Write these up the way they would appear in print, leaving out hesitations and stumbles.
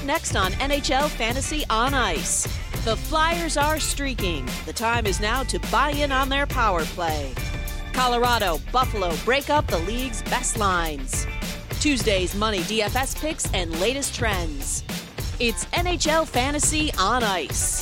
next on NHL Fantasy on Ice. The Flyers are streaking. The time is now to buy in on their power play. Colorado, Buffalo break up the league's best lines. Tuesday's money DFS picks and latest trends. It's NHL Fantasy on Ice.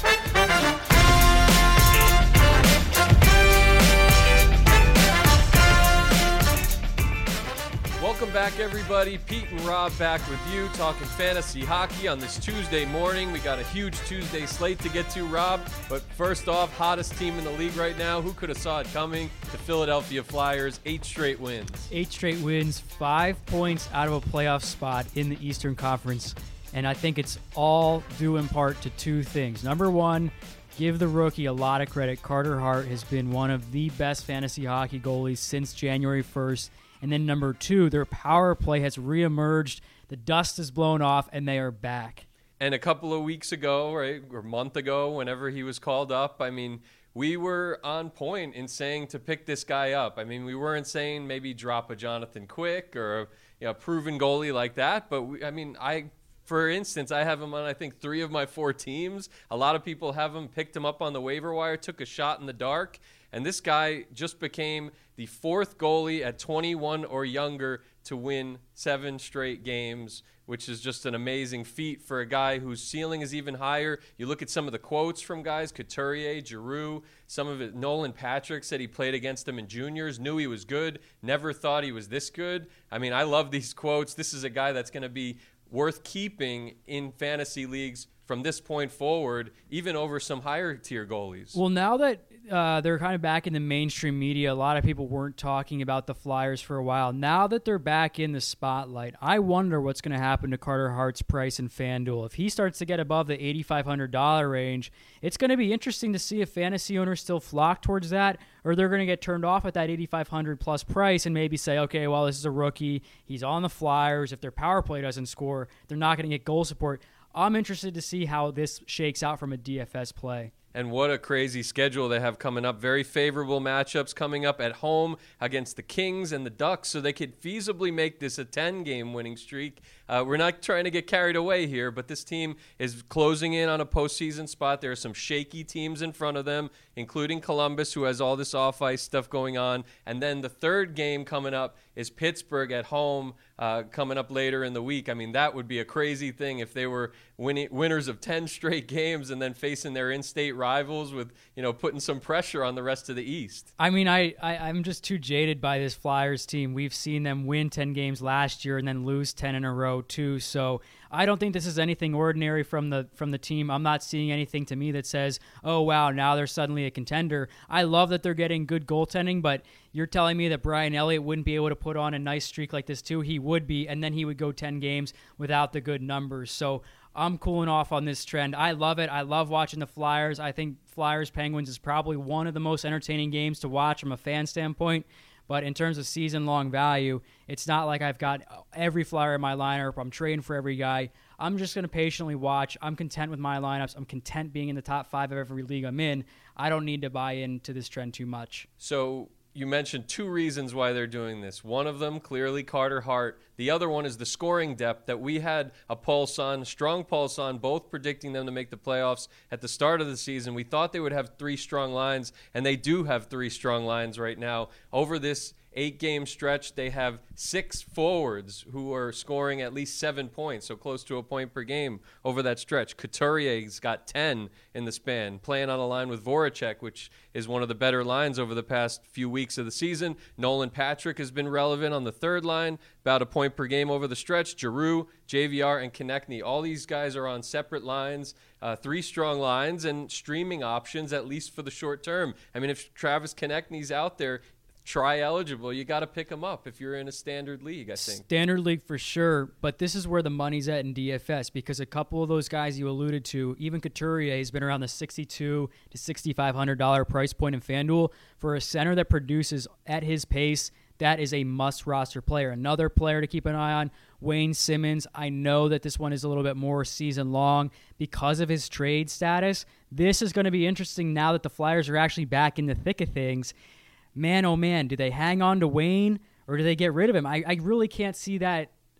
Welcome back, everybody. Pete and Rob back with you, talking fantasy hockey on this Tuesday morning. We got a huge Tuesday slate to get to, Rob. But first off, hottest team in the league right now. Who could have saw it coming? The Philadelphia Flyers, 8 straight wins. 8 straight wins, 5 points out of a playoff spot in the Eastern Conference. And I think it's all due in part to 2 things. Number one, give the rookie a lot of credit. Carter Hart has been one of the best fantasy hockey goalies since January 1st. And then number 2, their power play has reemerged. The dust is blown off, and they are back. And a couple of weeks ago, right, or a month ago, whenever he was called up, I mean, we were on point in saying to pick this guy up. I mean, we weren't saying maybe drop a Jonathan Quick or a proven goalie like that. But, for instance, I have him on, I think, 3 of my 4 teams. A lot of people have him, picked him up on the waiver wire, took a shot in the dark. And this guy just became the 4th goalie at 21 or younger to win 7 straight games, which is just an amazing feat for a guy whose ceiling is even higher. You look at some of the quotes from guys, Couturier, Giroux, some of it. Nolan Patrick said he played against him in juniors, knew he was good, never thought he was this good. I mean, I love these quotes. This is a guy that's going to be worth keeping in fantasy leagues from this point forward, even over some higher tier goalies. Well, now that they're kind of back in the mainstream media, a lot of people weren't talking about the Flyers for a while. Now that they're back in the spotlight, I wonder what's going to happen to Carter Hart's price in FanDuel. If he starts to get above the $8,500 range, it's going to be interesting to see if fantasy owners still flock towards that, or they're going to get turned off at that $8,500 plus price and maybe say, okay, well, this is a rookie. He's on the Flyers. If their power play doesn't score, they're not going to get goal support. I'm interested to see how this shakes out from a DFS play. And what a crazy schedule they have coming up. Very favorable matchups coming up at home against the Kings and the Ducks, so they could feasibly make this a 10-game winning streak. We're not trying to get carried away here, but this team is closing in on a postseason spot. There are some shaky teams in front of them, including Columbus, who has all this off-ice stuff going on. And then the third game coming up is Pittsburgh at home coming up later in the week. I mean, that would be a crazy thing if they were winners of 10 straight games and then facing their in-state rivals with, putting some pressure on the rest of the East. I mean, I'm just too jaded by this Flyers team. We've seen them win 10 games last year and then lose 10 in a row too. So I don't think this is anything ordinary from the team. I'm not seeing anything to me that says, oh, wow, now they're suddenly a contender. I love that they're getting good goaltending, but you're telling me that Brian Elliott wouldn't be able to put on a nice streak like this too? He would be, and then he would go 10 games without the good numbers. So I'm cooling off on this trend. I love it. I love watching the Flyers. I think Flyers-Penguins is probably one of the most entertaining games to watch from a fan standpoint. But in terms of season-long value, it's not like I've got every Flyer in my lineup. I'm trading for every guy. I'm just going to patiently watch. I'm content with my lineups. I'm content being in the top 5 of every league I'm in. I don't need to buy into this trend too much. So you mentioned 2 reasons why they're doing this. One of them, clearly Carter Hart. The other one is the scoring depth that we had a pulse on, strong pulse on, both predicting them to make the playoffs at the start of the season. We thought they would have 3 strong lines, and they do have 3 strong lines right now. Over this 8-game stretch, they have 6 forwards who are scoring at least 7 points, so close to a point per game over that stretch. Couturier's got 10 in the span, playing on a line with Voracek, which is one of the better lines over the past few weeks of the season. Nolan Patrick has been relevant on the third line, about a point per game over the stretch. Giroux, JVR, and Konechny, all these guys are on separate lines, 3 strong lines, and streaming options, at least for the short term. I mean, if Travis Konechny's out there, try eligible, you got to pick them up if you're in a standard league, I think. Standard league for sure, but this is where the money's at in DFS, because a couple of those guys you alluded to, even Couturier has been around the $6,200 to $6,500 price point in FanDuel. For a center that produces at his pace, that is a must-roster player. Another player to keep an eye on, Wayne Simmonds. I know that this one is a little bit more season-long because of his trade status. This is going to be interesting now that the Flyers are actually back in the thick of things. Man, oh man, do they hang on to Wayne or do they get rid of him? I really can't see that.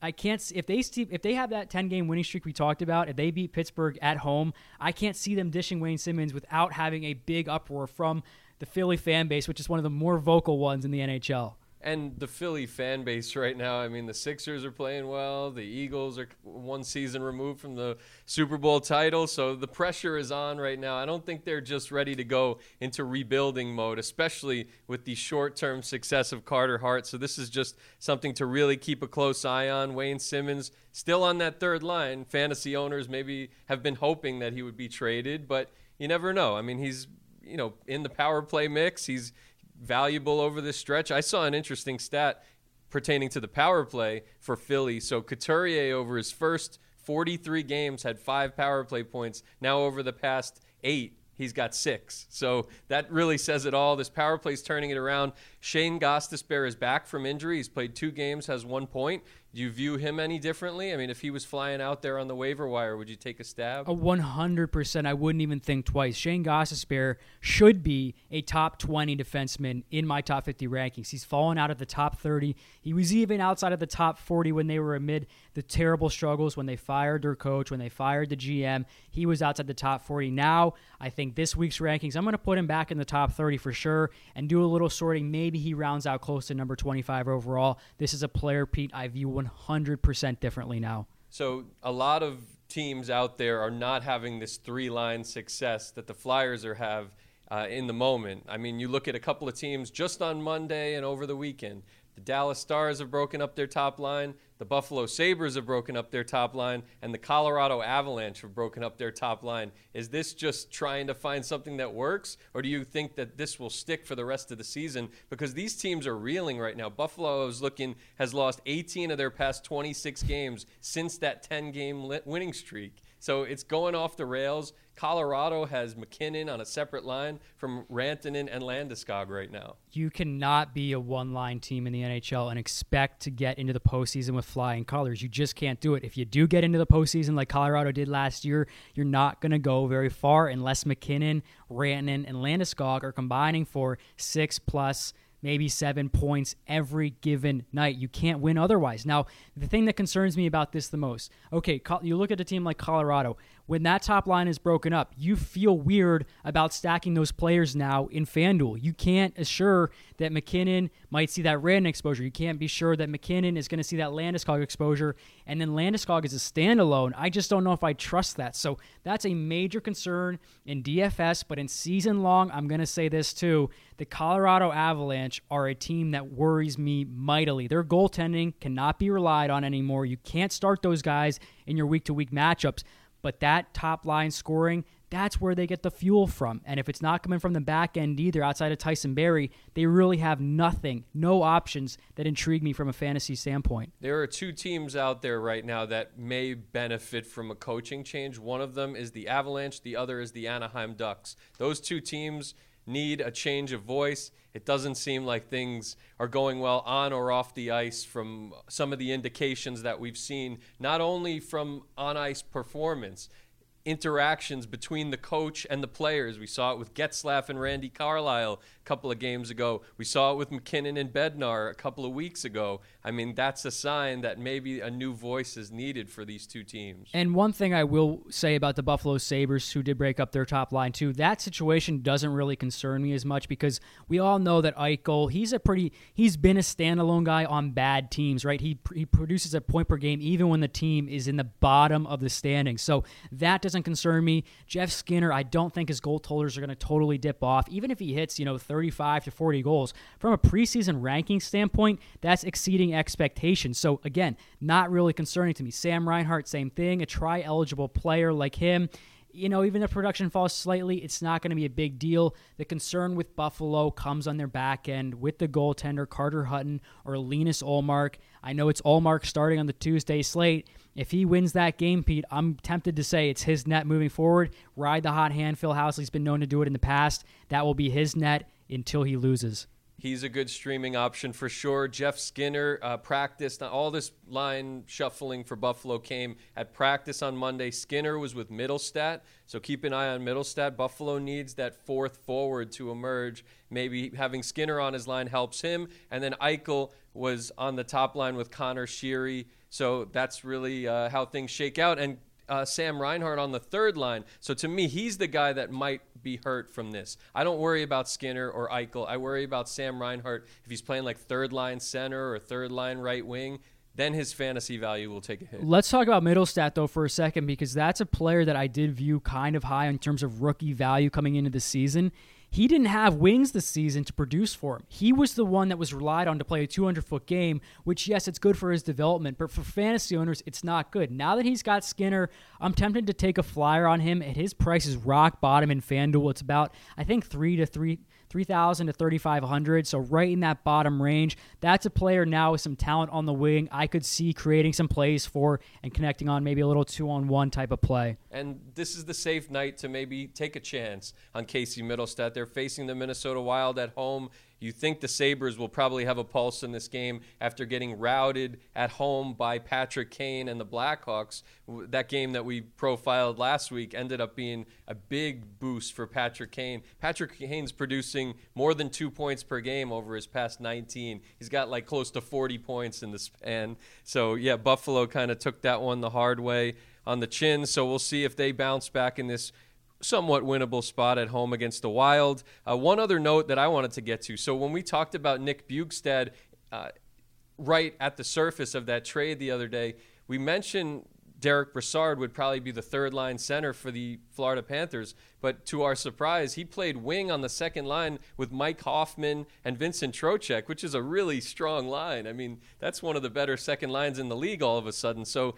I can't see, if they have that 10-game winning streak we talked about, if they beat Pittsburgh at home, I can't see them dishing Wayne Simmons without having a big uproar from the Philly fan base, which is one of the more vocal ones in the NHL. And the Philly fan base right now, I mean, the Sixers are playing well. The Eagles are one season removed from the Super Bowl title. So the pressure is on right now. I don't think they're just ready to go into rebuilding mode, especially with the short-term success of Carter Hart. So this is just something to really keep a close eye on. Wayne Simmons still on that third line. Fantasy owners maybe have been hoping that he would be traded, but you never know. I mean, he's in the power play mix. He's valuable over this stretch. I saw an interesting stat pertaining to the power play for Philly. So Couturier over his first 43 games had 5 power play points. Now over the past 8, he's got 6. So that really says it all. This power play is turning it around. Shane Gostisbehere is back from injury. He's played 2 games, has 1 point. Do you view him any differently? I mean, if he was flying out there on the waiver wire, would you take a stab? 100%. I wouldn't even think twice. Shane Gostisbehere should be a top 20 defenseman in my top 50 rankings. He's fallen out of the top 30. He was even outside of the top 40 when they were amid the terrible struggles when they fired their coach, when they fired the GM. He was outside the top 40. Now, I think this week's rankings, I'm going to put him back in the top 30 for sure and do a little sorting. Maybe he rounds out close to number 25 overall. This is a player, Pete, I view 100% differently now. So a lot of teams out there are not having this 3-line success that the Flyers have in the moment. I mean, you look at a couple of teams just on Monday and over the weekend. The Dallas Stars have broken up their top line. The Buffalo Sabres have broken up their top line. And the Colorado Avalanche have broken up their top line. Is this just trying to find something that works? Or do you think that this will stick for the rest of the season? Because these teams are reeling right now. Buffalo has lost 18 of their past 26 games since that 10-game winning streak. So it's going off the rails. Colorado has McKinnon on a separate line from Rantanen and Landeskog right now. You cannot be a one-line team in the NHL and expect to get into the postseason with flying colors. You just can't do it. If you do get into the postseason like Colorado did last year, you're not going to go very far unless McKinnon, Rantanen, and Landeskog are combining for 6+ maybe 7 points every given night. You can't win otherwise. Now, the thing that concerns me about this the most, okay, you look at a team like Colorado. When that top line is broken up, you feel weird about stacking those players now in FanDuel. You can't assure that McKinnon might see that Rantanen exposure. You can't be sure that McKinnon is going to see that Landeskog exposure, and then Landeskog is a standalone. I just don't know if I trust that. So that's a major concern in DFS, but in season long, I'm going to say this too. The Colorado Avalanche are a team that worries me mightily. Their goaltending cannot be relied on anymore. You can't start those guys in your week-to-week matchups. But that top line scoring, that's where they get the fuel from. And if it's not coming from the back end either, outside of Tyson Barrie, they really have nothing, no options that intrigue me from a fantasy standpoint. There are 2 teams out there right now that may benefit from a coaching change. One of them is the Avalanche. The other is the Anaheim Ducks. Those 2 teams need a change of voice. It doesn't seem like things are going well on or off the ice from some of the indications that we've seen, not only from on-ice performance, interactions between the coach and the players. We saw it with Getzlaf and Randy Carlyle a couple of games ago. We saw it with McKinnon and Bednar a couple of weeks ago. I mean, that's a sign that maybe a new voice is needed for these 2 teams. And one thing I will say about the Buffalo Sabres, who did break up their top line too, that situation doesn't really concern me as much because we all know that Eichel, he's been a standalone guy on bad teams, right? He produces a point per game even when the team is in the bottom of the standings. So that doesn't concern me. Jeff Skinner, I don't think his goal totals are going to totally dip off. Even if he hits, 35 to 40 goals, from a preseason ranking standpoint, that's exceeding expectations. So again, not really concerning to me. Sam Reinhart, same thing, a try-eligible player like him. Even if production falls slightly, it's not going to be a big deal. The concern with Buffalo comes on their back end with the goaltender, Carter Hutton or Linus Ullmark. I know it's Ullmark starting on the Tuesday slate. If he wins that game, Pete, I'm tempted to say it's his net moving forward. Ride the hot hand. Phil Housley's been known to do it in the past. That will be his net until he loses. He's a good streaming option for sure. Jeff Skinner practiced. All this line shuffling for Buffalo came at practice on Monday. Skinner was with Middlestat, so keep an eye on Middlestat. Buffalo needs that 4th forward to emerge. Maybe having Skinner on his line helps him. And then Eichel was on the top line with Connor Sheary. So that's really how things shake out. And Sam Reinhart on the third line. So to me, he's the guy that might be hurt from this. I don't worry about Skinner or Eichel. I worry about Sam Reinhart. If he's playing like third line center or third line right wing, then his fantasy value will take a hit. Let's talk about Middlestat, though, for a second, because that's a player that I did view kind of high in terms of rookie value coming into the season. He didn't have wings this season to produce for him. He was the one that was relied on to play a 200-foot game, which, yes, it's good for his development, but for fantasy owners, it's not good. Now that he's got Skinner, I'm tempted to take a flyer on him, and his price is rock bottom in FanDuel. It's about, I think, $3,000 to $3,500, so right in that bottom range. That's a player now with some talent on the wing I could see creating some plays for and connecting on maybe a little 2-on-1 type of play. And this is the safe night to maybe take a chance on Casey Middlestat. They're facing the Minnesota Wild at home. You think the Sabres will probably have a pulse in this game after getting routed at home by Patrick Kane and the Blackhawks. That game that we profiled last week ended up being a big boost for Patrick Kane. Patrick Kane's producing more than 2 points per game over his past 19. He's got like close to 40 points in the span. So, yeah, Buffalo kind of took that one the hard way on the chin. So we'll see if they bounce back in this somewhat winnable spot at home against the Wild. One other note that I wanted to get to. So when we talked about Nick Bjugstad right at the surface of that trade the other day, we mentioned Derek Brassard would probably be the third-line center for the Florida Panthers. But to our surprise, he played wing on the second line with Mike Hoffman and Vincent Trocheck, which is a really strong line. I mean, that's one of the better second lines in the league all of a sudden. So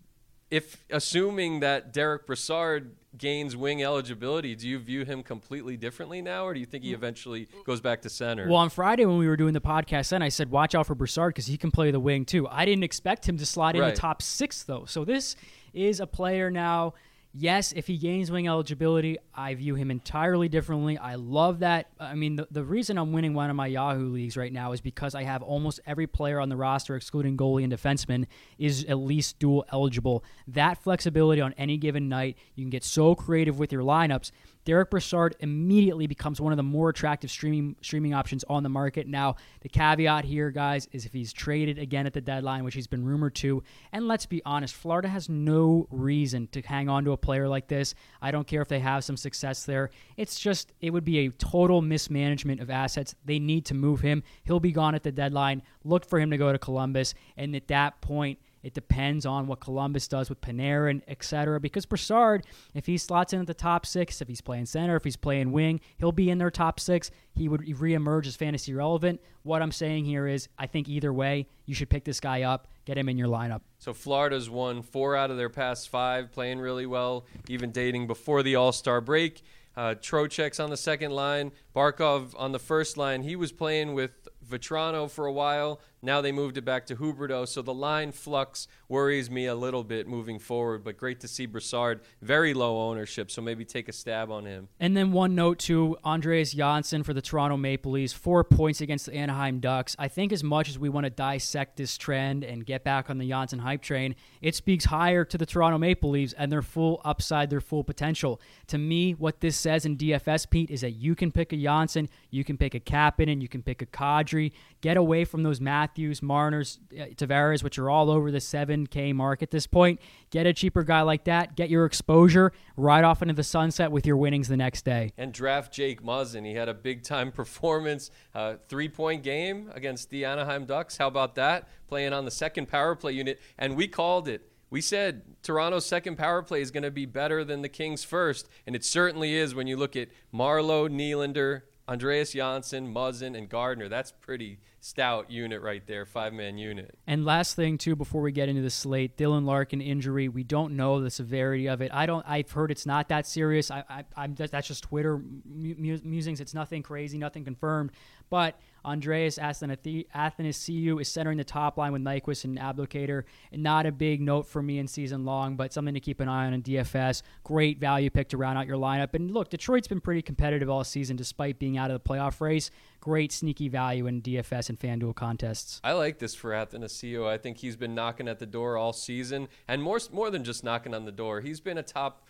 if assuming that Derek Brassard gains wing eligibility, do you view him completely differently now, or do you think he eventually goes back to center? Well, on Friday when we were doing the podcast then, I said watch out for Brassard because he can play the wing too. I didn't expect him to slide in the top six, though. So this is a player now. Yes, if he gains wing eligibility, I view him entirely differently. I love that. I mean, the reason I'm winning one of my Yahoo leagues right now is because I have almost every player on the roster, excluding goalie and defenseman, is at least dual eligible. That flexibility on any given night, you can get so creative with your lineups. Derek Brassard immediately becomes one of the more attractive streaming options on the market. Now, the caveat here, guys, is if he's traded again at the deadline, which he's been rumored to. And let's be honest, Florida has no reason to hang on to a player like this. I don't care if they have some success there. It's just, it would be a total mismanagement of assets. They need to move him. He'll be gone at the deadline. Look for him to go to Columbus. And at that point, it depends on what Columbus does with Panarin, etc. Because Brassard, if he slots in at the top six, if he's playing center, if he's playing wing, he'll be in their top six. He would reemerge as fantasy relevant. What I'm saying here is I think either way, you should pick this guy up, get him in your lineup. So Florida's won 4 out of their past 5, playing really well, even dating before the All-Star break. Trocheck's on the second line. Barkov on the first line. He was playing with Vetrano for a while. Now they moved it back to Huberdeau. So the line flux worries me a little bit moving forward, but great to see Brassard. Very low ownership, so maybe take a stab on him. And then one note to Andreas Janssen for the Toronto Maple Leafs, 4 points against the Anaheim Ducks. I think as much as we want to dissect this trend and get back on the Janssen hype train, it speaks higher to the Toronto Maple Leafs and their full upside, their full potential. To me, what this says in DFS, Pete, is that you can pick a Janssen, you can pick a Kapanen, you can pick a Kadri. Get away from those Matthews, Marners, Tavares, which are all over the $7K mark at this point. Get a cheaper guy like that. Get your exposure right off into the sunset with your winnings the next day. And draft Jake Muzzin. He had a big-time performance, 3-point game against the Anaheim Ducks. How about that? Playing on the second power play unit. And we called it. We said Toronto's second power play is going to be better than the Kings' first. And it certainly is when you look at Marleau, Nylander, Andreas Janssen, Muzzin, and Gardner. That's pretty stout unit right there, 5-man unit. And last thing, too, before we get into the slate, Dylan Larkin injury. We don't know the severity of it. I've heard it's not that serious. That's just Twitter musings. It's nothing crazy, nothing confirmed. But Andreas Athanasiou is centering the top line with Nyquist and Abdelkader. Not a big note for me in season long, but something to keep an eye on in DFS. Great value pick to round out your lineup. And look, Detroit's been pretty competitive all season despite being out of the playoff race. Great sneaky value in DFS and FanDuel contests. I like this for Athanasiou. I think he's been knocking at the door all season, and more than just knocking on the door. He's been a top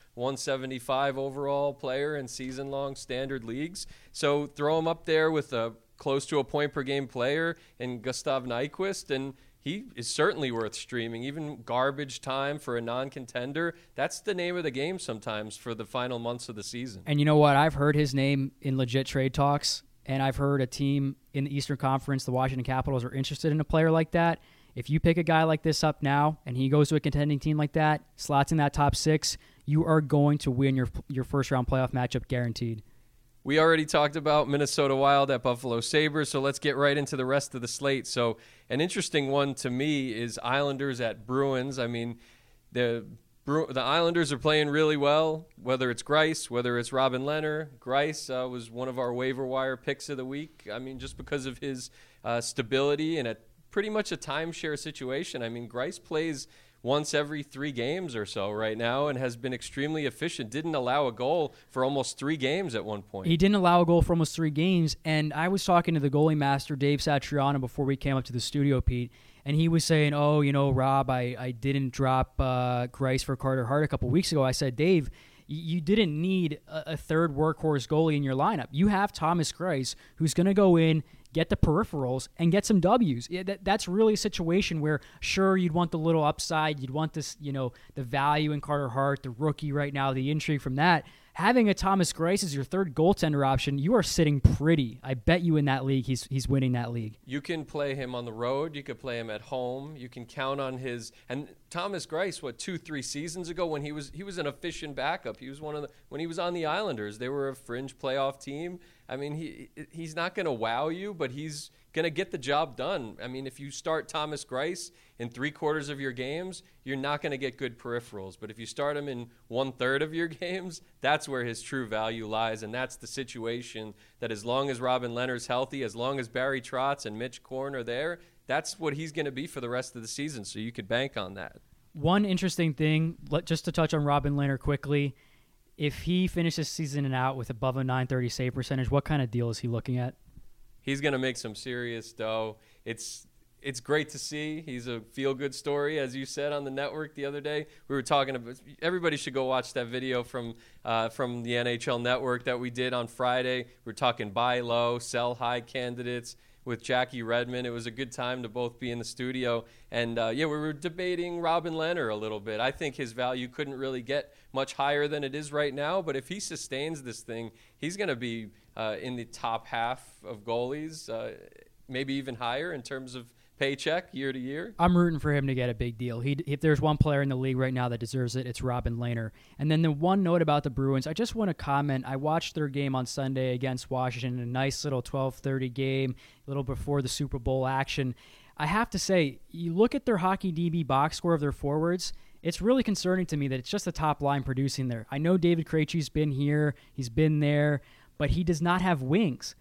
175 overall player in season-long standard leagues. So throw him up there with a close to a point per game player in Gustav Nyquist, and he is certainly worth streaming. Even garbage time for a non-contender, that's the name of the game sometimes for the final months of the season. And you know what? I've heard his name in legit trade talks, and I've heard a team in the Eastern Conference, the Washington Capitals, are interested in a player like that. If you pick a guy like this up now and he goes to a contending team like that, slots in that top 6, you are going to win your first-round playoff matchup guaranteed. We already talked about Minnesota Wild at Buffalo Sabres, so let's get right into the rest of the slate. So an interesting one to me is Islanders at Bruins. I mean, the Islanders are playing really well, whether it's Greiss, whether it's Robin Lehner. Greiss was one of our waiver wire picks of the week. I mean, just because of his stability and pretty much a timeshare situation. I mean, Greiss plays once every 3 games or so right now and has been extremely efficient. Didn't allow a goal for almost 3 games at one point. He didn't allow a goal for almost 3 games, and I was talking to the goalie master, Dave Satriano, before we came up to the studio, Pete, and he was saying, Rob, I didn't drop Greiss for Carter Hart a couple weeks ago. I said, Dave, you didn't need a third workhorse goalie in your lineup. You have Thomas Greiss, who's going to go in, get the peripherals, and get some W's. That's really a situation where, sure, you'd want the little upside. You'd want this, the value in Carter Hart, the rookie right now, the intrigue from that. Having a Thomas Greiss as your third goaltender option, you are sitting pretty. I bet you in that league, he's winning that league. You can play him on the road. You could play him at home. You can count on his – and Thomas Greiss, 2-3 seasons ago when he was an efficient backup. He was when he was on the Islanders, they were a fringe playoff team. I mean, he's not going to wow you, but he's going to get the job done. I mean, if you start Thomas Greiss in 3/4 of your games, you're not going to get good peripherals. But if you start him in 1/3 of your games, that's where his true value lies. And that's the situation that as long as Robin Lehner's healthy, as long as Barry Trotz and Mitch Korn are there, that's what he's going to be for the rest of the season. So you could bank on that. One interesting thing, just to touch on Robin Lehner quickly, if he finishes season out with above a .930 save percentage, what kind of deal is he looking at? He's going to make some serious dough. It's great to see. He's a feel-good story, as you said on the network the other day. We were talking about – everybody should go watch that video from the NHL Network that we did on Friday. We were talking buy low, sell high candidates with Jackie Redmond. It was a good time to both be in the studio. And, we were debating Robin Lehner a little bit. I think his value couldn't really get much higher than it is right now. But if he sustains this thing, he's going to be in the top half of goalies, maybe even higher in terms of paycheck year to year. I'm rooting for him to get a big deal. If there's one player in the league right now that deserves it, it's Robin Lehner. And then the one note about the Bruins, I just want to comment. I watched their game on Sunday against Washington, a nice little 12:30 game, a little before the Super Bowl action. I have to say, you look at their Hockey DB box score of their forwards, it's really concerning to me that it's just the top line producing there. I know David Krejci's been here, he's been there, but he does not have wings.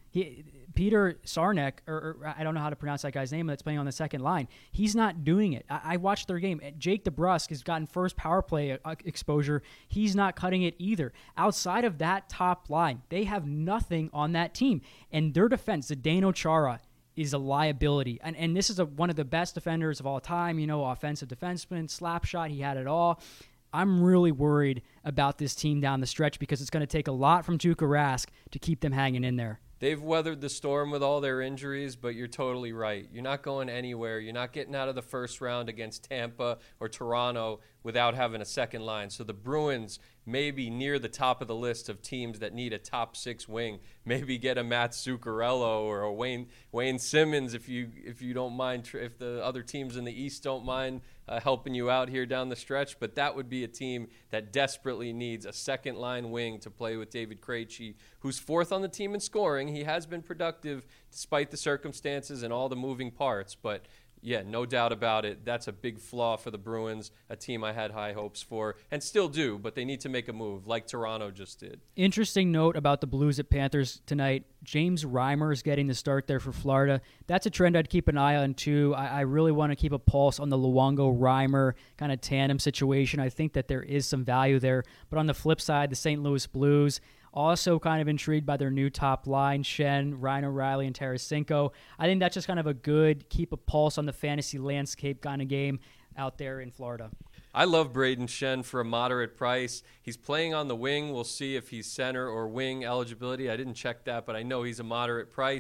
Peter Sarnek, or I don't know how to pronounce that guy's name, that's playing on the second line. He's not doing it. I watched their game. Jake DeBrusk has gotten first power play exposure. He's not cutting it either. Outside of that top line, they have nothing on that team. And their defense, Zdeno Chara, is a liability. And this is one of the best defenders of all time, offensive defenseman, slap shot, he had it all. I'm really worried about this team down the stretch because it's going to take a lot from Tuukka Rask to keep them hanging in there. They've weathered the storm with all their injuries, but you're totally right. You're not going anywhere. You're not getting out of the first round against Tampa or Toronto without having a second line. So the Bruins may be near the top of the list of teams that need a top 6 wing. Maybe get a Matt Zuccarello or a Wayne Simmons if you don't mind, if the other teams in the East don't mind helping you out here down the stretch. But that would be a team that desperately needs a second line wing to play with David Krejci, who's 4th on the team in scoring. He has been productive despite the circumstances and all the moving parts, but yeah, no doubt about it. That's a big flaw for the Bruins, a team I had high hopes for and still do, but they need to make a move like Toronto just did. Interesting note about the Blues at Panthers tonight. James Reimer is getting the start there for Florida. That's a trend I'd keep an eye on, too. I really want to keep a pulse on the Luongo-Reimer kind of tandem situation. I think that there is some value there. But on the flip side, the St. Louis Blues, also kind of intrigued by their new top line, Shen, Ryan O'Reilly, and Tarasenko. I think that's just kind of a good keep a pulse on the fantasy landscape kind of game out there in Florida. I love Braden Shen for a moderate price. He's playing on the wing. We'll see if he's center or wing eligibility. I didn't check that, but I know he's a moderate price.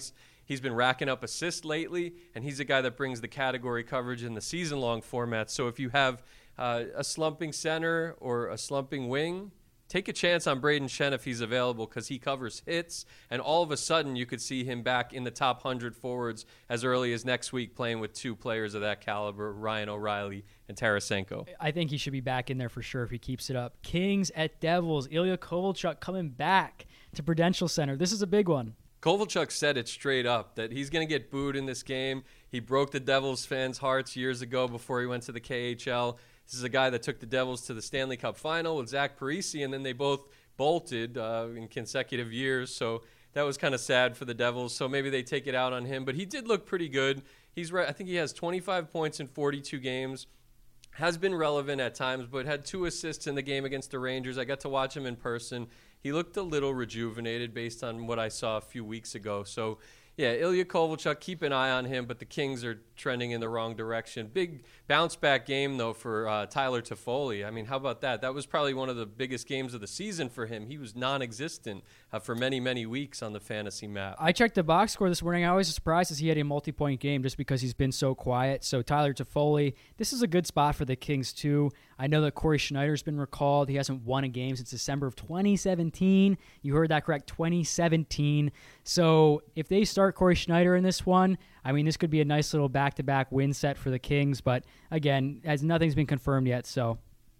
He's been racking up assists lately, and he's a guy that brings the category coverage in the season-long format. So if you have a slumping center or a slumping wing, take a chance on Braden Shen if he's available, because he covers hits, and all of a sudden you could see him back in the top 100 forwards as early as next week, playing with two players of that caliber, Ryan O'Reilly and Tarasenko. I think he should be back in there for sure if he keeps it up. Kings at Devils. Ilya Kovalchuk coming back to Prudential Center. This is a big one. Kovalchuk said it straight up that he's going to get booed in this game. He broke the Devils fans' hearts years ago before he went to the KHL. This is a guy that took the Devils to the Stanley Cup final with Zach Parise, and then they both bolted in consecutive years. So that was kind of sad for the Devils. So maybe they take it out on him. But he did look pretty good. He's right. I think he has 25 points in 42 games. Has been relevant at times, but had 2 assists in the game against the Rangers. I got to watch him in person. He looked a little rejuvenated based on what I saw a few weeks ago. So, yeah, Ilya Kovalchuk, keep an eye on him, but the Kings are trending in the wrong direction. Big bounce-back game, though, for Tyler Toffoli. I mean, how about that? That was probably one of the biggest games of the season for him. He was non-existent for many, many weeks on the fantasy map. I checked the box score this morning. I was surprised as he had a multi-point game just because he's been so quiet. So Tyler Toffoli, this is a good spot for the Kings, too. I know that Corey Schneider's been recalled. He hasn't won a game since December of 2017. You heard that correct, 2017. So if they start Corey Schneider in this one, I mean, this could be a nice little back-to-back win set for the Kings. But, again, as nothing's been confirmed yet, so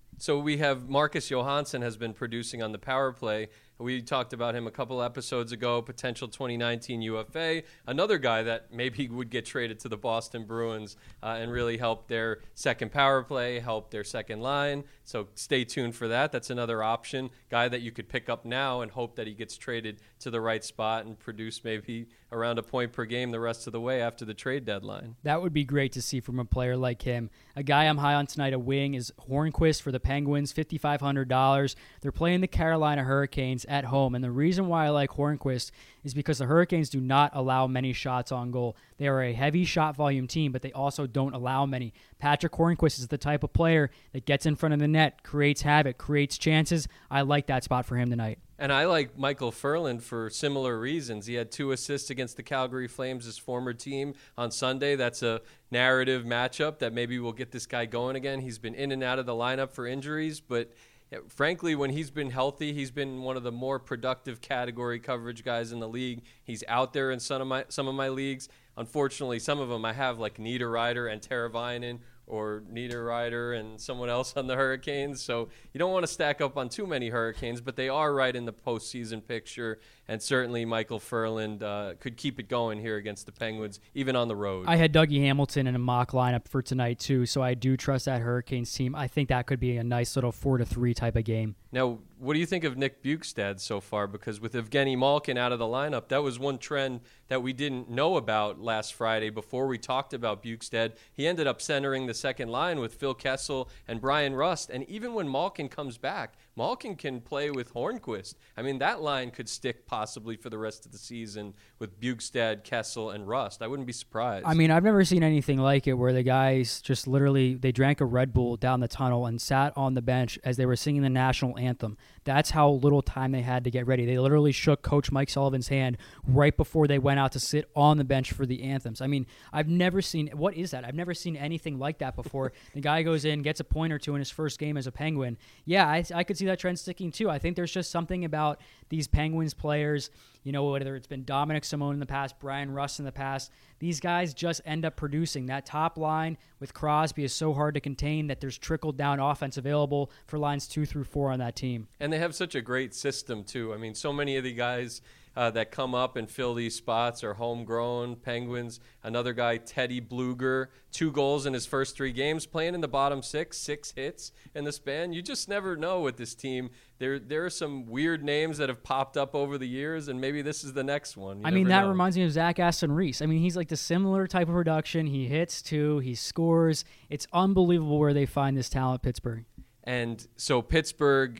we have Marcus Johansson has been producing on the power play. We talked about him a couple episodes ago, potential 2019 UFA. Another guy that maybe would get traded to the Boston Bruins and really help their second power play, help their second line. So stay tuned for that. That's another option, guy that you could pick up now and hope that he gets traded to the right spot and produce maybe around a point per game the rest of the way after the trade deadline. That would be great to see from a player like him. A guy I'm high on tonight, a wing, is Hornquist for the Penguins, $5,500. They're playing the Carolina Hurricanes at home, and the reason why I like Hornquist is because the Hurricanes do not allow many shots on goal. They are a heavy shot volume team, but they also don't allow many. Patrick Hornquist is the type of player that gets in front of the net, creates havoc, creates chances. I like that spot for him tonight. And I like Michael Ferland for similar reasons. He had 2 assists against the Calgary Flames, his former team, on Sunday. That's a narrative matchup that maybe will get this guy going again. He's been in and out of the lineup for injuries, but frankly, when he's been healthy, he's been one of the more productive category coverage guys in the league. He's out there in some of my leagues. Unfortunately, some of them I have, like Niederreiter and Teravainen, or Niederreiter and someone else on the Hurricanes. So you don't want to stack up on too many Hurricanes, but they are right in the postseason picture. And certainly Michael Ferland could keep it going here against the Penguins, even on the road. I had Dougie Hamilton in a mock lineup for tonight, too, so I do trust that Hurricanes team. I think that could be a nice little 4-3 type of game. Now, what do you think of Nick Bjugstad so far? Because with Evgeny Malkin out of the lineup, that was one trend that we didn't know about last Friday before we talked about Bjugstad. He ended up centering the second line with Phil Kessel and Brian Rust. And even when Malkin comes back, Malkin can play with Hornquist. I mean, that line could stick possibly for the rest of the season with Bjugstad, Kessel, and Rust. I wouldn't be surprised. I mean, I've never seen anything like it where the guys just literally, they drank a Red Bull down the tunnel and sat on the bench as they were singing the national anthem. That's how little time they had to get ready. They literally shook Coach Mike Sullivan's hand right before they went out to sit on the bench for the anthems. I mean, I've never seen, what is that? I've never seen anything like that before. The guy goes in, gets a point or two in his first game as a Penguin. Yeah, I could see that trend sticking too. I think there's just something about these Penguins players, you know, whether it's been Dominic Simone in the past, Brian Rust in the past, these guys just end up producing. That top line with Crosby is so hard to contain that there's trickled-down offense available for lines 2 through 4 on that team. And they have such a great system, too. I mean, so many of the guys that come up and fill these spots are homegrown Penguins. Another guy, Teddy Bluger, 2 goals in his first 3 games, playing in the bottom 6 hits in the span. You just never know with this team. There are some weird names that have popped up over the years, and maybe this is the next one. I mean, that reminds me of Zach Aston-Reese. I mean, he's like the similar type of production. He hits too. He scores. It's unbelievable where they find this talent, Pittsburgh. And so Pittsburgh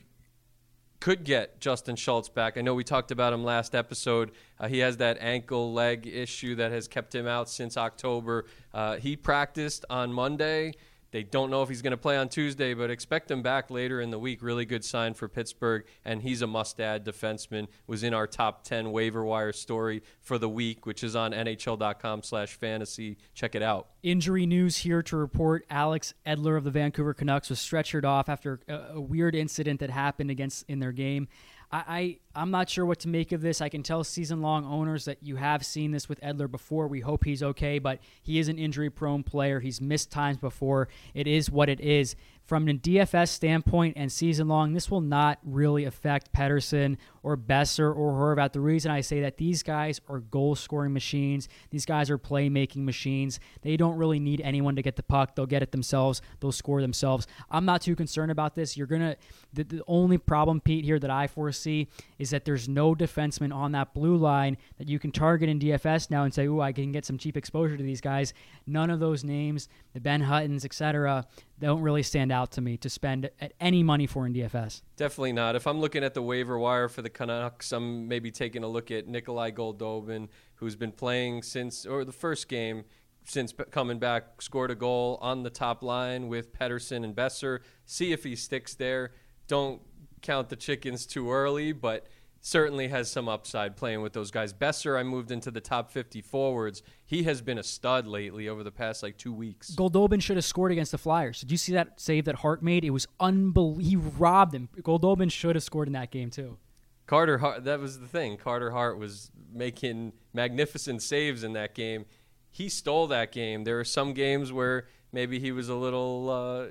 could get Justin Schultz back. I know we talked about him last episode. He has that ankle leg issue that has kept him out since October. He practiced on Monday. They don't know if he's going to play on Tuesday, but expect him back later in the week. Really good sign for Pittsburgh, and he's a must-add defenseman. Was in our top 10 waiver wire story for the week, which is on NHL.com/fantasy. Check it out. Injury news here to report. Alex Edler of the Vancouver Canucks was stretchered off after a weird incident that happened in their game. I'm not sure what to make of this. I can tell season-long owners that you have seen this with Edler before. We hope he's okay, but he is an injury-prone player. He's missed times before. It is what it is. From a DFS standpoint and season-long, this will not really affect Pettersson or Besser or Horvat. The reason I say that, these guys are goal-scoring machines. These guys are playmaking machines. They don't really need anyone to get the puck. They'll get it themselves. They'll score themselves. I'm not too concerned about this. The only problem, Pete, here that I foresee is that there's no defenseman on that blue line that you can target in DFS now and say, ooh, I can get some cheap exposure to these guys. None of those names, the Ben Huttons, etc., don't really stand out to me to spend any money for in DFS. Definitely not. If I'm looking at the waiver wire for the Canucks, I'm maybe taking a look at Nikolai Goldobin, who's been playing the first game since coming back, scored a goal on the top line with Pettersson and Besser. See if he sticks there. Don't count the chickens too early, but certainly has some upside playing with those guys. Besser, I moved into the top 50 forwards. He has been a stud lately over the past 2 weeks. Goldobin should have scored against the Flyers. Did you see that save that Hart made? It was unbelievable. He robbed him. Goldobin should have scored in that game too. Carter Hart, that was the thing. Carter Hart was making magnificent saves in that game. He stole that game. There are some games where maybe he was a little,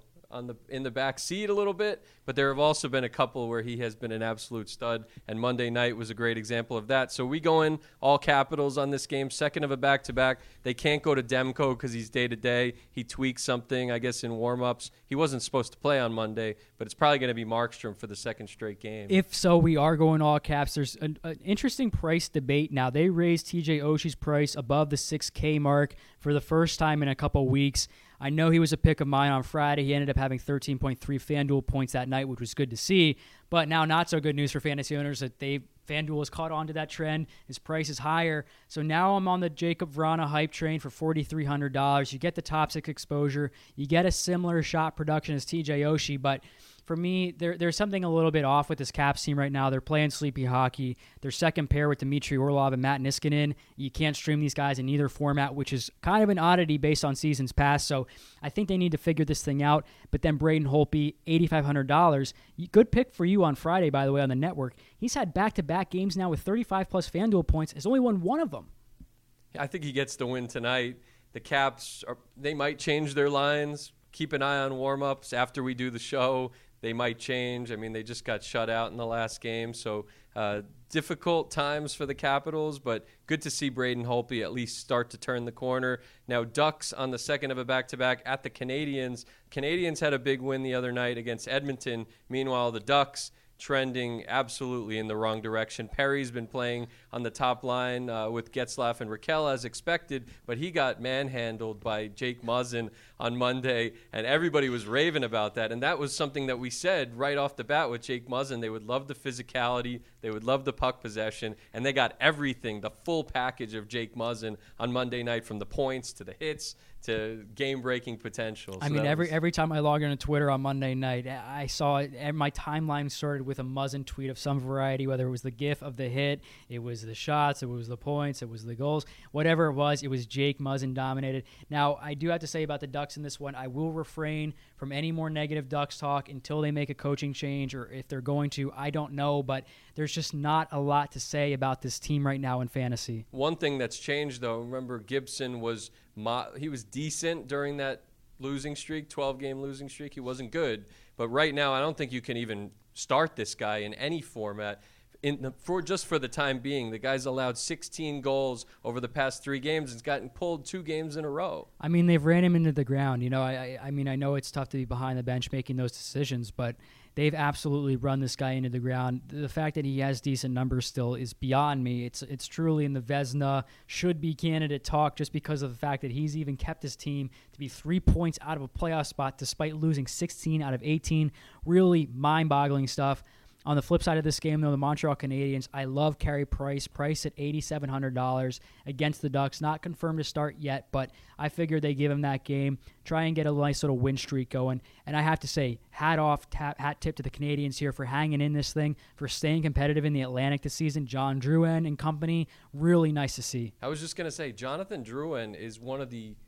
in the back seat a little bit, but there have also been a couple where he has been an absolute stud, and Monday night was a great example of that. So we go in all capitals on this game, second of a back-to-back. They can't go to Demko because he's day-to-day. He tweaked something, I guess, in warm-ups. He wasn't supposed to play on Monday, but it's probably going to be Markstrom for the second straight game. If so, we are going all caps. There's an interesting price debate now. They raised TJ Oshie's price above the $6K mark for the first time in a couple weeks. I know he was a pick of mine on Friday. He ended up having 13.3 FanDuel points that night, which was good to see. But now not so good news for fantasy owners that FanDuel has caught on to that trend. His price is higher. So now I'm on the Jacob Vrana hype train for $4,300. You get the top 6 exposure. You get a similar shot production as TJ Oshie, but for me, there's something a little bit off with this Caps team right now. They're playing sleepy hockey. Their second pair with Dmitry Orlov and Matt Niskanen. You can't stream these guys in either format, which is kind of an oddity based on seasons past. So I think they need to figure this thing out. But then Braden Holtby, $8,500. Good pick for you on Friday, by the way, on the network. He's had back-to-back games now with 35-plus FanDuel points. Has only won one of them. I think he gets the win tonight. The Caps, they might change their lines. Keep an eye on warm-ups after we do the show. They might change. I mean, they just got shut out in the last game, so difficult times for the Capitals, but good to see Braden Holtby at least start to turn the corner. Now, Ducks on the second of a back-to-back at the Canadiens. Canadiens had a big win the other night against Edmonton. Meanwhile, the Ducks trending absolutely in the wrong direction. Perry's been playing on the top line with Getzlaf and Raquel as expected, but he got manhandled by Jake Muzzin on Monday, and everybody was raving about that. And that was something that we said right off the bat with Jake Muzzin. They would love the physicality, they would love the puck possession, and they got everything, the full package of Jake Muzzin on Monday night, from the points to the hits to game-breaking potential. So I mean, every time I log into Twitter on Monday night, I saw it, and my timeline started with a Muzzin tweet of some variety, whether it was the gif of the hit, it was the shots, it was the points, it was the goals, whatever it was Jake Muzzin dominated. Now, I do have to say about the Ducks in this one, I will refrain from any more negative Ducks talk until they make a coaching change, or if they're going to, I don't know, but there's just not a lot to say about this team right now in fantasy. One thing that's changed, though, remember Gibson was decent during that losing streak, 12-game losing streak. He wasn't good. But right now, I don't think you can even start this guy in any format. For the time being, the guy's allowed 16 goals over the past 3 games and has gotten pulled 2 games in a row. I mean, they've ran him into the ground. You know, I mean, I know it's tough to be behind the bench making those decisions, but they've absolutely run this guy into the ground. The fact that he has decent numbers still is beyond me. It's truly in the Vezina should-be candidate talk, just because of the fact that he's even kept his team to be 3 points out of a playoff spot despite losing 16 out of 18. Really mind-boggling stuff. On the flip side of this game, though, the Montreal Canadiens, I love Carey Price at $8,700 against the Ducks. Not confirmed to start yet, but I figured they give him that game, try and get a nice little win streak going. And I have to say, hat tip to the Canadiens here for hanging in this thing, for staying competitive in the Atlantic this season. John Drouin and company, really nice to see. I was just going to say, Jonathan Drouin is one of the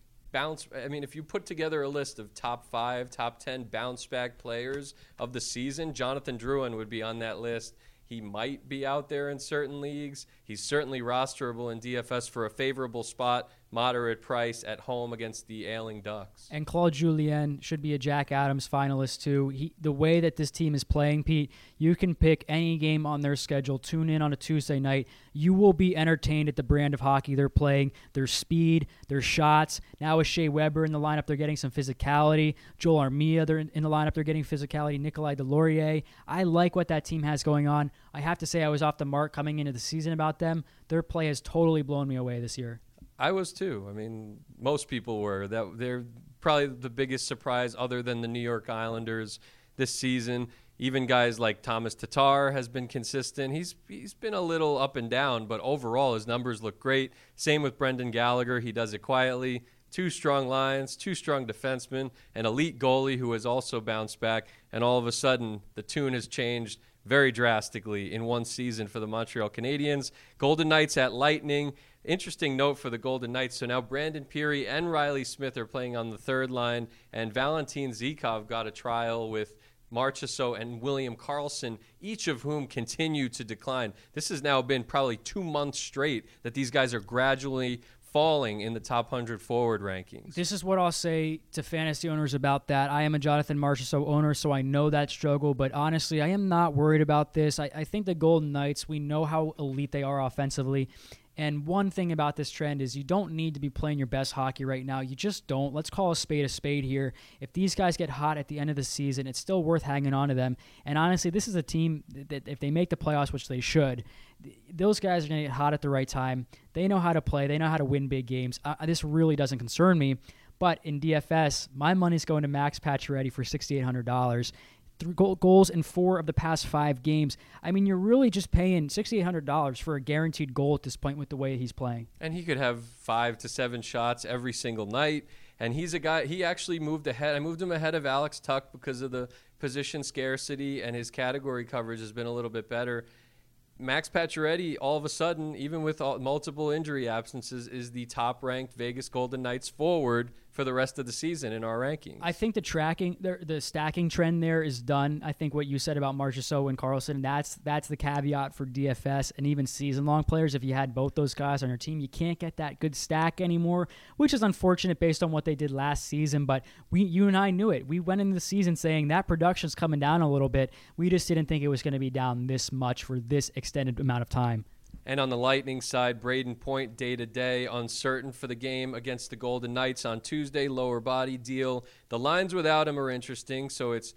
if you put together a list of top 5, top 10 bounce back players of the season, Jonathan Drouin would be on that list. He might be out there in certain leagues. He's certainly rosterable in DFS for a favorable spot, moderate price at home against the ailing Ducks. And Claude Julien should be a Jack Adams finalist too. The way that this team is playing, Pete, you can pick any game on their schedule, tune in on a Tuesday night. You will be entertained at the brand of hockey they're playing, their speed, their shots. Now with Shea Weber in the lineup, they're getting some physicality. Joel Armia, they're in the lineup, they're getting physicality. Nikolai Delorier. I like what that team has going on. I have to say I was off the mark coming into the season about them. Their play has totally blown me away this year. I was too. I mean, most people were. That they're probably the biggest surprise other than the New York Islanders this season. Even guys like Thomas Tatar has been consistent. He's been a little up and down, but overall his numbers look great. Same with Brendan Gallagher. He does it quietly. 2 strong lines, 2 strong defensemen, an elite goalie who has also bounced back, and all of a sudden the tune has changed very drastically in one season for the Montreal Canadiens. Golden Knights at Lightning. Interesting note for the Golden Knights. So now Brandon Peary and Riley Smith are playing on the third line, and Valentin Zykov got a trial with Marchessault and William Karlsson, each of whom continue to decline. This has now been probably 2 months straight that these guys are gradually falling in the top 100 forward rankings. This is what I'll say to fantasy owners about that. I am a Jonathan Marchessault owner, so I know that struggle, but honestly, I am not worried about this. I think the Golden Knights, we know how elite they are offensively. And one thing about this trend is you don't need to be playing your best hockey right now. You just don't. Let's call a spade here. If these guys get hot at the end of the season, it's still worth hanging on to them. And honestly, this is a team that if they make the playoffs, which they should, those guys are going to get hot at the right time. They know how to play. They know how to win big games. This really doesn't concern me. But in DFS, my money's going to Max Pacioretty for $6,800. 3 goals in 4 of the past 5 games. I mean, you're really just paying $6,800 for a guaranteed goal at this point with the way he's playing. And he could have 5 to 7 shots every single night. And he's a guy, he actually moved ahead. I moved him ahead of Alex Tuch because of the position scarcity, and his category coverage has been a little bit better. Max Pacioretty, all of a sudden, even with multiple injury absences, is the top-ranked Vegas Golden Knights forward for the rest of the season in our rankings. I think the stacking trend there is done. I think what you said about Marchessault and Karlsson, that's the caveat for DFS and even season-long players. If you had both those guys on your team, you can't get that good stack anymore, which is unfortunate based on what they did last season. But you and I knew it. We went into the season saying that production's coming down a little bit. We just didn't think it was going to be down this much for this extended amount of time. And on the Lightning side, Braden Point day-to-day, uncertain for the game against the Golden Knights on Tuesday, lower body deal. The lines without him are interesting, so it's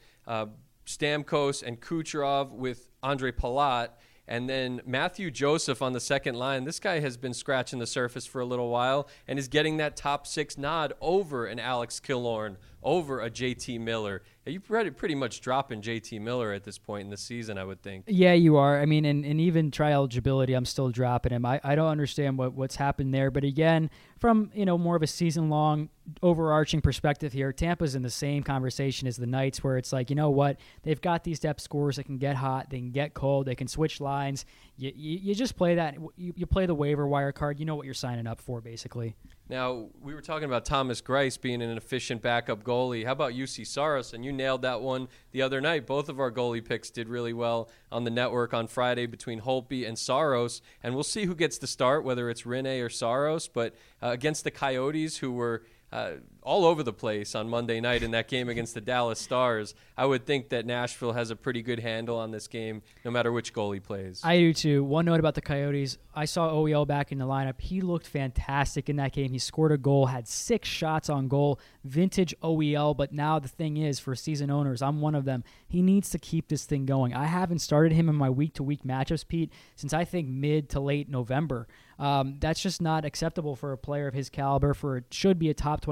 Stamkos and Kucherov with Andre Palat, and then Matthew Joseph on the second line. This guy has been scratching the surface for a little while and is getting that top 6 nod over an Alex Killorn, over a JT Miller. You pretty much dropping JT Miller at this point in the season, I would think. Yeah, you are. I mean, and even trial eligibility, I'm still dropping him. I don't understand what's happened there. But again, from more of a season-long overarching perspective here, Tampa's in the same conversation as the Knights, where it's like, you know what? They've got these depth scorers that can get hot, they can get cold, they can switch lines. You just play that. You play the waiver wire card. You know what you're signing up for, basically. Now, we were talking about Thomas Greiss being an efficient backup goalie. How about UC Saros? And you nailed that one the other night. Both of our goalie picks did really well on the network on Friday between Holtby and Saros. And we'll see who gets the start, whether it's Rinne or Saros. But against the Coyotes, who were all over the place on Monday night in that game against the Dallas Stars, I would think that Nashville has a pretty good handle on this game, no matter which goalie plays. I do too. One note about the Coyotes, I saw OEL back in the lineup. He looked fantastic in that game. He scored a goal, had 6 shots on goal, vintage OEL, but now the thing is, for season owners, I'm one of them, he needs to keep this thing going. I haven't started him in my week-to-week matchups, Pete, since I think mid to late November. That's just not acceptable for a player of his caliber, for it should be a top 25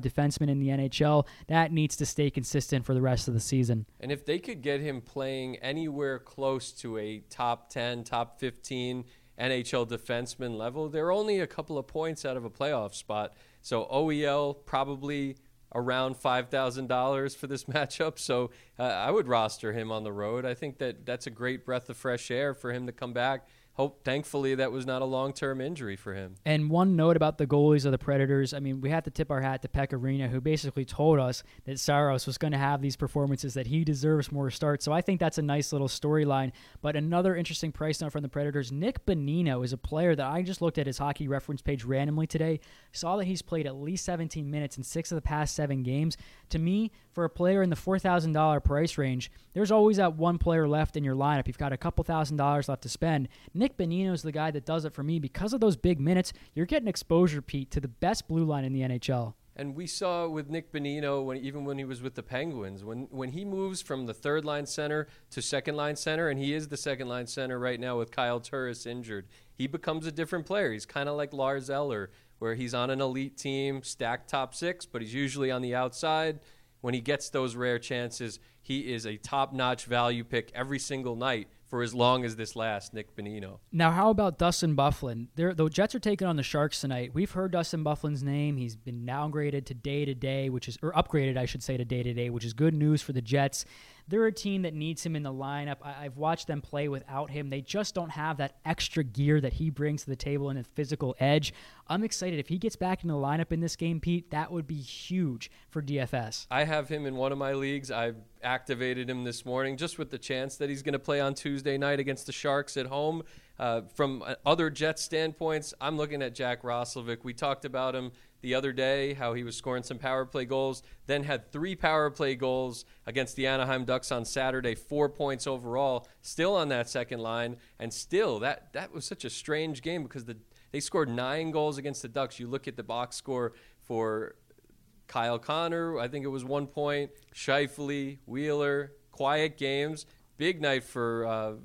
defenseman in the NHL. That needs to stay consistent for the rest of the season. And if they could get him playing anywhere close to a top 10, top 15 NHL defenseman level, they're only a couple of points out of a playoff spot. So OEL probably around $5,000 for this matchup. So I would roster him on the road. I think that's a great breath of fresh air for him to come back. Thankfully, that was not a long-term injury for him. And one note about the goalies of the Predators, I mean, we have to tip our hat to Pekka Rinne, who basically told us that Saros was going to have these performances, that he deserves more starts. So I think that's a nice little storyline. But another interesting price note from the Predators, Nick Bonino is a player that I just looked at his hockey reference page randomly today, saw that he's played at least 17 minutes in 6 of the past 7 games. To me, for a player in the $4,000 price range, there's always that one player left in your lineup. You've got a couple $1,000s left to spend. Nick Bonino is the guy that does it for me. Because of those big minutes, you're getting exposure, Pete, to the best blue line in the NHL. And we saw with Nick Bonino, even when he was with the Penguins, when he moves from the third-line center to second-line center, and he is the second-line center right now with Kyle Turris injured, he becomes a different player. He's kind of like Lars Eller, where he's on an elite team, stacked top 6, but he's usually on the outside. When he gets those rare chances, he is a top-notch value pick every single night for as long as this lasts, Nick Bonino. Now, how about Dustin Byfuglien? The Jets are taking on the Sharks tonight. We've heard Dustin Byfuglien's name. He's been downgraded to day-to-day, or upgraded, I should say, to day-to-day, which is good news for the Jets. They're a team that needs him in the lineup. I've watched them play without him. They just don't have that extra gear that he brings to the table and a physical edge. I'm excited. If he gets back in the lineup in this game, Pete, that would be huge for DFS. I have him in one of my leagues. I've activated him this morning just with the chance that he's going to play on Tuesday night against the Sharks at home. From other Jets standpoints, I'm looking at Jack Roslovic. We talked about him the other day, how he was scoring some power play goals, then had 3 power play goals against the Anaheim Ducks on Saturday, 4 points overall, still on that second line. And still, that was such a strange game because they scored 9 goals against the Ducks. You look at the box score for Kyle Connor, I think it was 1 point, Scheifele, Wheeler, quiet games, big night for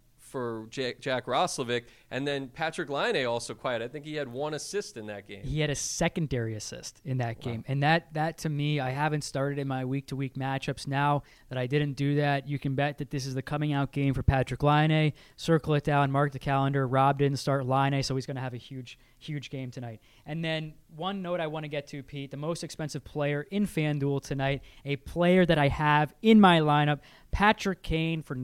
Jack Roslovic, and then Patrick Laine also quiet. I think he had 1 assist in that game. He had a secondary assist in that game. And that to me, I haven't started in my week-to-week matchups. Now that I didn't do that, you can bet that this is the coming out game for Patrick Laine. Circle it down, mark the calendar. Rob didn't start Laine, so he's going to have a huge game tonight. And then one note I want to get to, Pete, the most expensive player in FanDuel tonight, a player that I have in my lineup, Patrick Kane for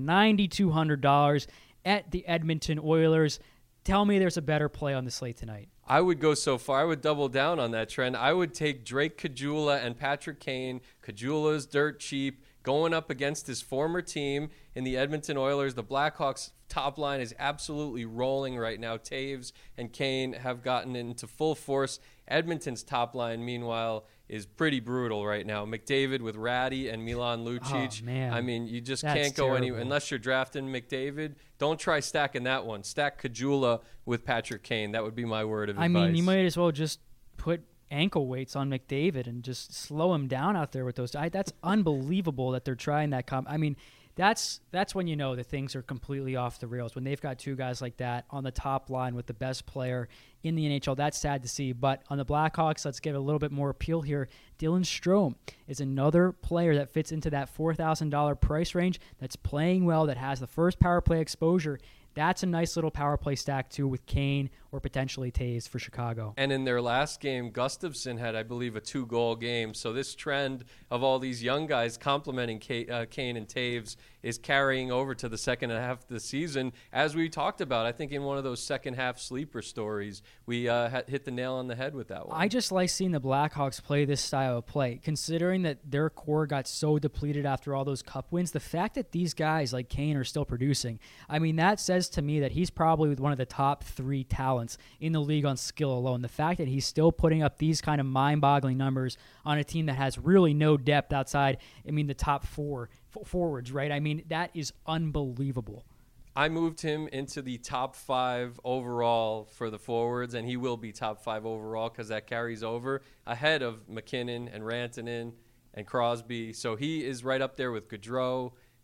$9,200 at the Edmonton Oilers. Tell me there's a better play on the slate tonight. I would go so far. I would double down on that trend. I would take Drake Caggiula and Patrick Kane. Caggiula's dirt cheap, going up against his former team in the Edmonton Oilers. The Blackhawks' top line is absolutely rolling right now. Taves and Kane have gotten into full force. Edmonton's top line, meanwhile, is pretty brutal right now. McDavid with Ratty and Milan Lucic. Oh, man. I mean, you just That's can't go terrible. unless you're drafting McDavid. Don't try stacking that one. Stack Caggiula with Patrick Kane. That would be my word of advice. I mean, you might as well just put ankle weights on McDavid and just slow him down out there with those. That's unbelievable that they're trying that. I mean, that's when you know that things are completely off the rails. When they've got 2 guys like that on the top line with the best player in the NHL, that's sad to see. But on the Blackhawks, let's get a little bit more appeal here. Dylan Strome is another player that fits into that $4,000 price range, that's playing well, that has the first power play exposure. That's a nice little power play stack, too, with Kane or potentially Taves for Chicago. And in their last game, Gustafsson had, I believe, a 2-goal game. So this trend of all these young guys complimenting Kane and Taves is carrying over to the second half of the season. As we talked about, I think in one of those second-half sleeper stories, we hit the nail on the head with that one. I just like seeing the Blackhawks play this style of play. Considering that their core got so depleted after all those cup wins, the fact that these guys like Kane are still producing, I mean, that says to me that he's probably one of the top 3 talents in the league on skill alone. The fact that he's still putting up these kind of mind-boggling numbers on a team that has really no depth outside, I mean, the top 4 forwards, right? I mean, that is unbelievable. I moved him into the top 5 overall for the forwards, and he will be top 5 overall because that carries over ahead of McKinnon and Rantanen and Crosby. So he is right up there with Gaudreau,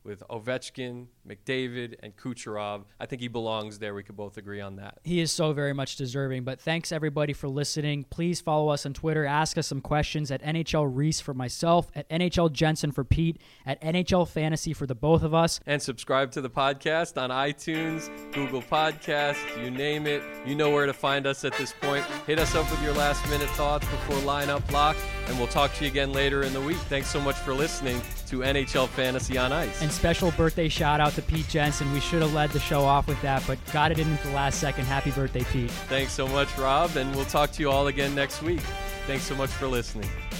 with Ovechkin, McDavid, and Kucherov. I think he belongs there. We could both agree on that. He is so very much deserving. But thanks, everybody, for listening. Please follow us on Twitter. Ask us some questions at NHL Reese for myself, at NHL Jensen for Pete, at NHL Fantasy for the both of us. And subscribe to the podcast on iTunes, Google Podcasts, you name it. You know where to find us at this point. Hit us up with your last-minute thoughts before lineup lock, and we'll talk to you again later in the week. Thanks so much for listening to NHL Fantasy on Ice. And special birthday shout-out to Pete Jensen. We should have led the show off with that, but got it in at the last second. Happy birthday, Pete. Thanks so much, Rob, and we'll talk to you all again next week. Thanks so much for listening.